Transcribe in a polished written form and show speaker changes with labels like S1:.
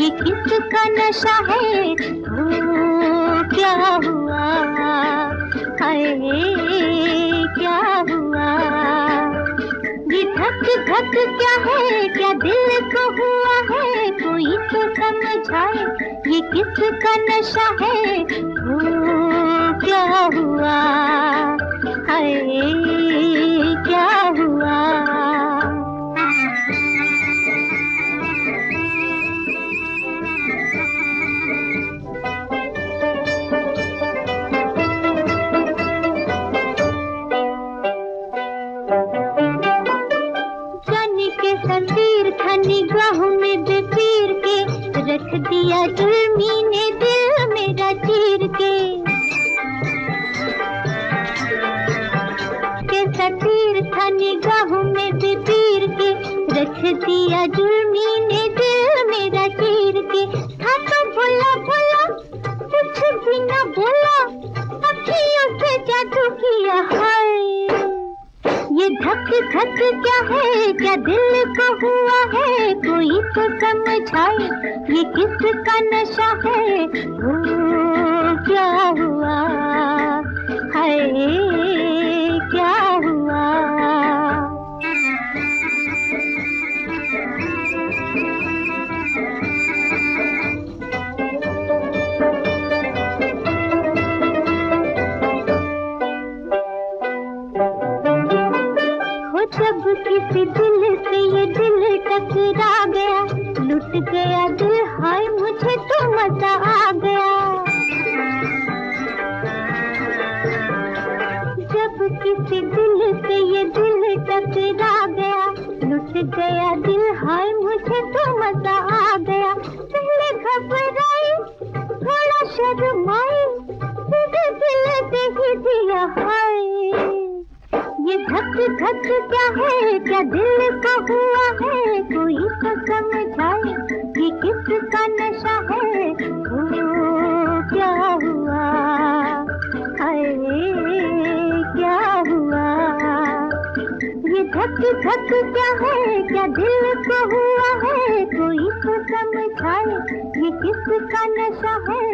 S1: ये किसका नशा है, ओ क्या हुआ, हाय क्या हुआ। ये धक धक क्या है, क्या दिल को हुआ है, कोई तो समझाए ये किसका नशा है, ओ क्या हुआ, हाय क्या हुआ। तीर था निगाहों में बेपीर के, रख दिया जुल्मी ने दिल मेरा चीर के। कैसा तीर था निगाहों में बेपीर के, रख दिया जुल्मी ने दिल मेरा चीर के। था तो भोला भोला कुछ भी न बोला, अखियों से जादू किया हाय। ये धक धक क्या है, क्या दिल को हुआ है, कोई तो समझाए ये किसका नशा है, ओ क्या हुआ, हाय क्या हुआ। जब किसी दिल से ये दिल टकरा गया, लुट गया दिल हाय मुझे तो मजा आ गया। जब किसी दिल से ये दिल टकरा गया, लुट गया दिल हाय मुझे तो मजा आ गया। पहले घबराई थोड़ा शर्माई, फिर दिल दे ही दिया हाय। ये धक धक क्या है, क्या दिल को हुआ है, कोई तो समझाए ये किसका नशा है, ओ क्या हुआ, हाय क्या हुआ। ये धक धक क्या है, क्या दिल को हुआ है, कोई तो समझाए ये किसका नशा है,